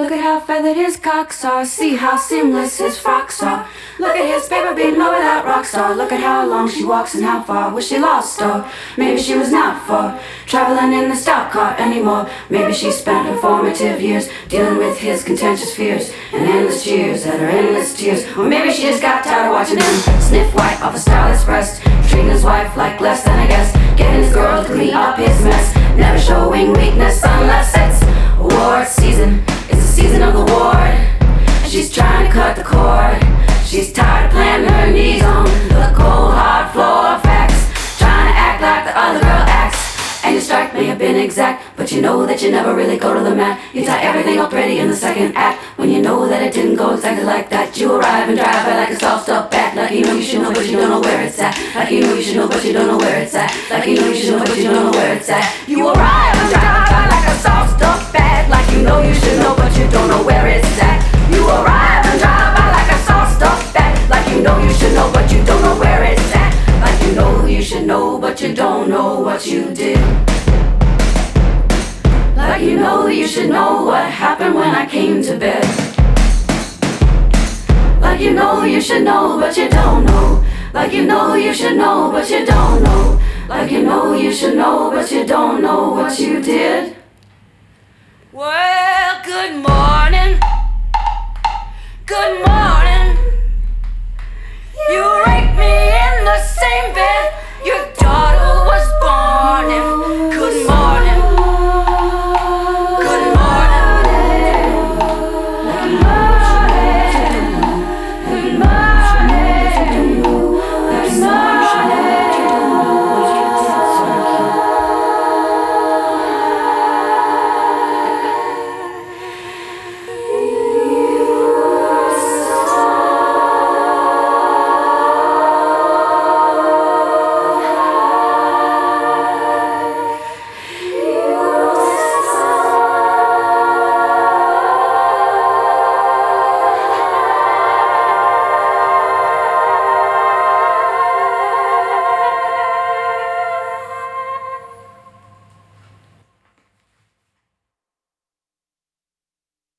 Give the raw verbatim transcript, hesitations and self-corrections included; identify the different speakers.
Speaker 1: Look at how feathered his cocks are. See how seamless his frocks are. Look at his paper beating over that rock star. Look at how long she walks and how far was she lost, or maybe she was not for traveling in the stock car anymore. Maybe she spent her formative years dealing with his contentious fears and endless cheers at her endless tears. Or maybe she just got tired of watching him sniff white off a starless breast, treating his wife like less than a guest, getting his girl to clean up his mess, never showing weakness unless it's award season. It's the season of the ward. She's trying to cut the cord. She's tired of planting her knees on the cold hard floor of facts, trying to act like the other girl acts. And your strike may have been exact, but you know that you never really go to the mat. You tie everything up ready in the second act, when you know that it didn't go exactly like that. You arrive and drive by like a soft up bat, like you know you should know but you don't know where it's at. Like you know you should know but you don't know where it's at. Like you know you should know but you don't know where it's at. You arrive and drive by like a soft up bat, like you know you should know but you don't know where it's at. You arrive and drive by like a soft up bat, like you know you should know but you don't know where it's at. Like you know you should know but you don't know what you did. Like you know you should know what happened when I came to bed. Like you know you should know but you don't know. Like you know you should know but you don't know. Like you know you should know but you don't know what you did. Well, good morning.